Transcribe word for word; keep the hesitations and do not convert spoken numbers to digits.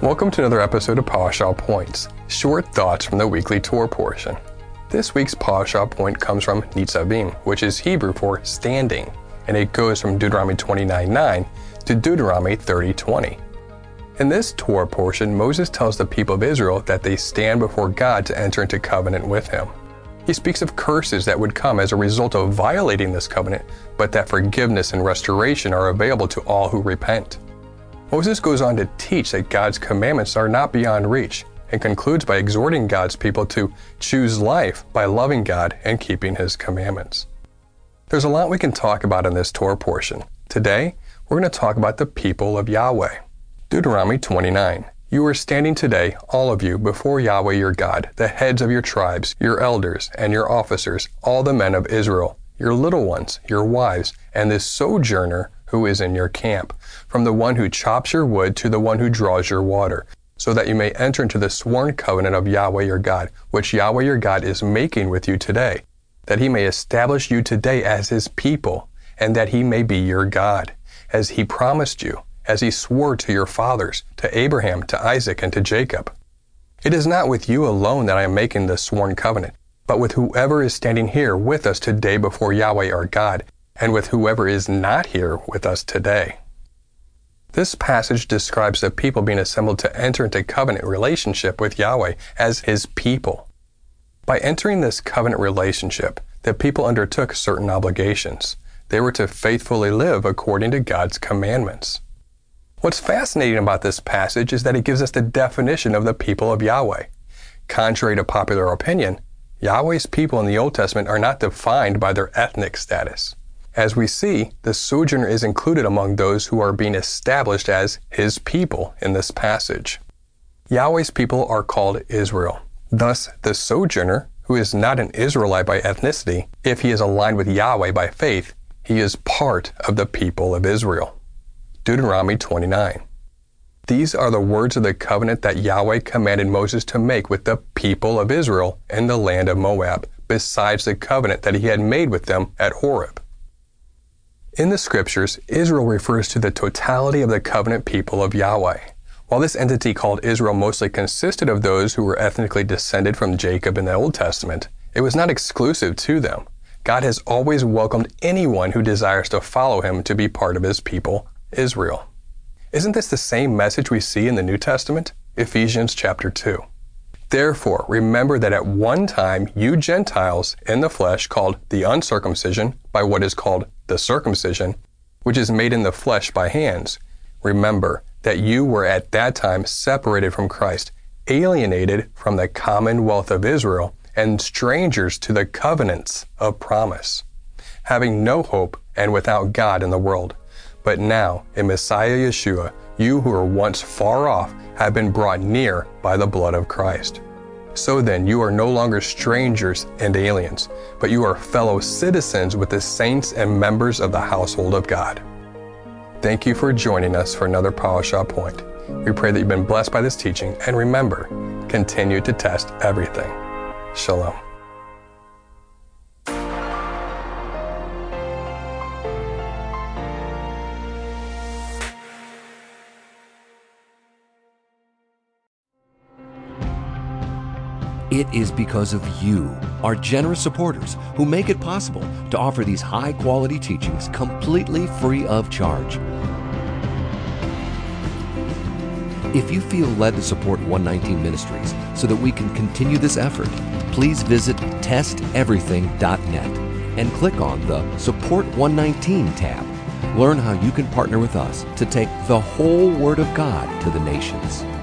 Welcome to another episode of PowerShell Points, short thoughts from the weekly Torah portion. This week's PowerShell point comes from Nitzavim, which is Hebrew for standing, and it goes from Deuteronomy twenty-nine nine to Deuteronomy thirty twenty. In this Torah portion, Moses tells the people of Israel that they stand before God to enter into covenant with Him. He speaks of curses that would come as a result of violating this covenant, but that forgiveness and restoration are available to all who repent. Moses goes on to teach that God's commandments are not beyond reach, and concludes by exhorting God's people to choose life by loving God and keeping His commandments. There's a lot we can talk about in this Torah portion. Today, we're going to talk about the people of Yahweh. Deuteronomy twenty-nine. You are standing today, all of you, before Yahweh your God, the heads of your tribes, your elders, and your officers, all the men of Israel, your little ones, your wives, and this sojourner who is in your camp, from the one who chops your wood to the one who draws your water, so that you may enter into the sworn covenant of Yahweh your God, which Yahweh your God is making with you today, that He may establish you today as His people, and that He may be your God, as He promised you, as He swore to your fathers, to Abraham, to Isaac, and to Jacob. It is not with you alone that I am making this sworn covenant, but with whoever is standing here with us today before Yahweh our God, and with whoever is not here with us today. This passage describes the people being assembled to enter into covenant relationship with Yahweh as His people. By entering this covenant relationship, the people undertook certain obligations. They were to faithfully live according to God's commandments. What's fascinating about this passage is that it gives us the definition of the people of Yahweh. Contrary to popular opinion, Yahweh's people in the Old Testament are not defined by their ethnic status. As we see, the sojourner is included among those who are being established as His people in this passage. Yahweh's people are called Israel. Thus, the sojourner, who is not an Israelite by ethnicity, if he is aligned with Yahweh by faith, he is part of the people of Israel. Deuteronomy twenty-nine. These are the words of the covenant that Yahweh commanded Moses to make with the people of Israel in the land of Moab, besides the covenant that He had made with them at Horeb. In the Scriptures, Israel refers to the totality of the covenant people of Yahweh. While this entity called Israel mostly consisted of those who were ethnically descended from Jacob in the Old Testament, it was not exclusive to them. God has always welcomed anyone who desires to follow Him to be part of His people, Israel. Isn't this the same message we see in the New Testament? Ephesians chapter two. Therefore, remember that at one time you Gentiles in the flesh, called the uncircumcision by what is called the circumcision, which is made in the flesh by hands, remember that you were at that time separated from Christ, alienated from the commonwealth of Israel, and strangers to the covenants of promise, having no hope and without God in the world. But now, in Messiah Yeshua, you who were once far off have been brought near by the blood of Christ. So then, you are no longer strangers and aliens, but you are fellow citizens with the saints and members of the household of God. Thank you for joining us for another PowerShell Point. We pray that you've been blessed by this teaching, and remember, continue to test everything. Shalom. It is because of you, our generous supporters, who make it possible to offer these high-quality teachings completely free of charge. If you feel led to support one nineteen Ministries so that we can continue this effort, please visit test everything dot net and click on the Support one nineteen tab. Learn how you can partner with us to take the whole Word of God to the nations.